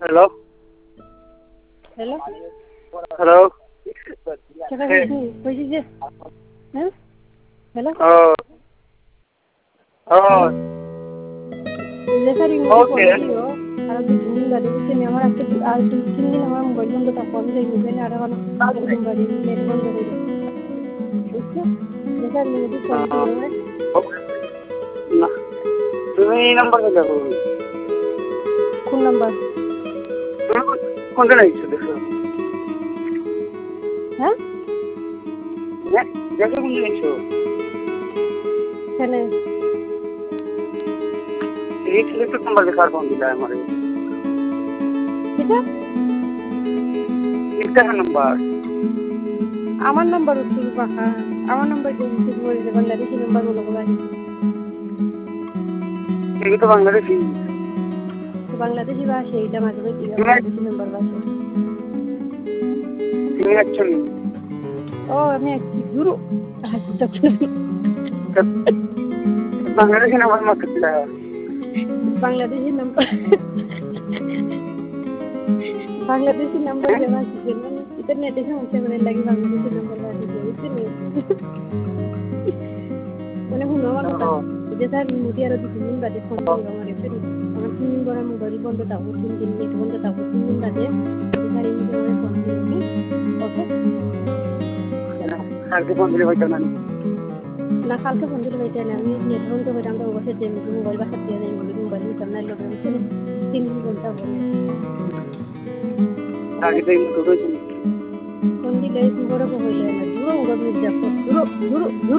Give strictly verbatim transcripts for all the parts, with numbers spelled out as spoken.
hello hello hello টাকা কইছি কইছি যে হ্যাঁ হ্যালো ও ও লেখার ওকে ইংরেজি পড়িও আর দুই দিন বাদে বুঝছি আমার আজকে আর দুই তিন দিন আমার মোবাইল বন্ধ থাকবো আমি যাই মোবাইল আর এখন এরকম বাড়ি নেট বন্ধ করে বুঝছো লেখার ইংরেজি পড়িও না তুমি এই নাম্বারে দেখো কোন নাম্বার কোনটা লাগছে দেখো হ্যাঁ দেখো কোন লাগছো কেনে এই সিলেক্টেড নাম্বার দেখার ফোন দিলা আমারে এটা একটা নাম্বার আমার নাম্বার হচ্ছে বাহা আমার নাম্বার দিয়েছি বলে যে বাংলাদেশি নাম্বার বলো বলা এই তো বাংলাদেশি বাংলাদেশি ভাষা এইটা মাঝে মাঝে বাংলাদেশি নাম্বার ভাষা তুমি অ্যাকচুয়ালি ও আমি একটি গুরু বাংলাদেশি নাম্বার মাত্র দিলা বাংলাদেশি নাম্বার বাংলাদেশি নাম্বার দেওয়া আছে এটা নেটে সমস্যা করে লাগে বাংলাদেশি নাম্বার আছে বুঝছেন মানে হুনো আমার কথা যে স্যার মোদি আর দুই দিন বাদে ফোন দিও আমার ফেরি আমার তিন দিন পরে মোবাইল বন্ধ থাকবো তিন দিন নেট বন্ধ থাকবো তিন দিন বাদে স্যার এই মোবাইলে ফোন দিও ওকে কালকে ফোন দিলে হয়তো না না কালকে ফোন দিলে হয়তো না আমি নেট বন্ধ করে আমরা বসে যে মোবাইল বাসা দিয়ে যাই মোবাইল মোবাইল নিতাম না লোক তিন দিন ঘন্টা বলে আগে তো এই মতো হয়েছিল ফোন দিলে বড় হইলে না দূর উড়ো মির্জাপুর দূর দূর দূর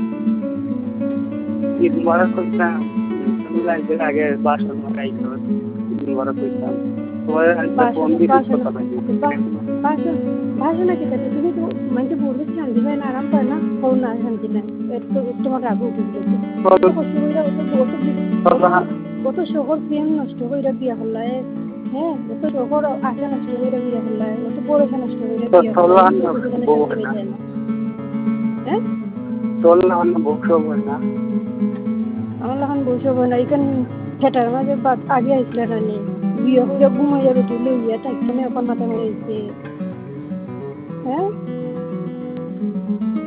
ঈদ মুবারক করতাম তুমি লাগবে আগে বাসন মারাই করো ঈদ মুবারক করতাম তোমার ফোন দিয়ে কথা বলি ভাষা না কেটে তুমি তো মানে বলতে শান্তি পায় না আরাম পায় না ফোন না শান্তি নাই একটু তোমার রাগ উঠে গেছে কত কষ্ট করে কত শহর প্রেম নষ্ট করে বিয়া হল্লায় হ্যাঁ কত শহর আশা নষ্ট করে বিয়া হল্লায় কত পড়াশোনা নষ্ট করে বিয়া হল্লায় হ্যাঁ চল না অন্য বকশো হয় না আমার এখন বসে না এখান থেটার মাঝে আগে আসলে না নেই বিয়ে করে ঘুমাই যাবে তুলে ইয়ে থাকছে না এখন মাথা মেরে হ্যাঁ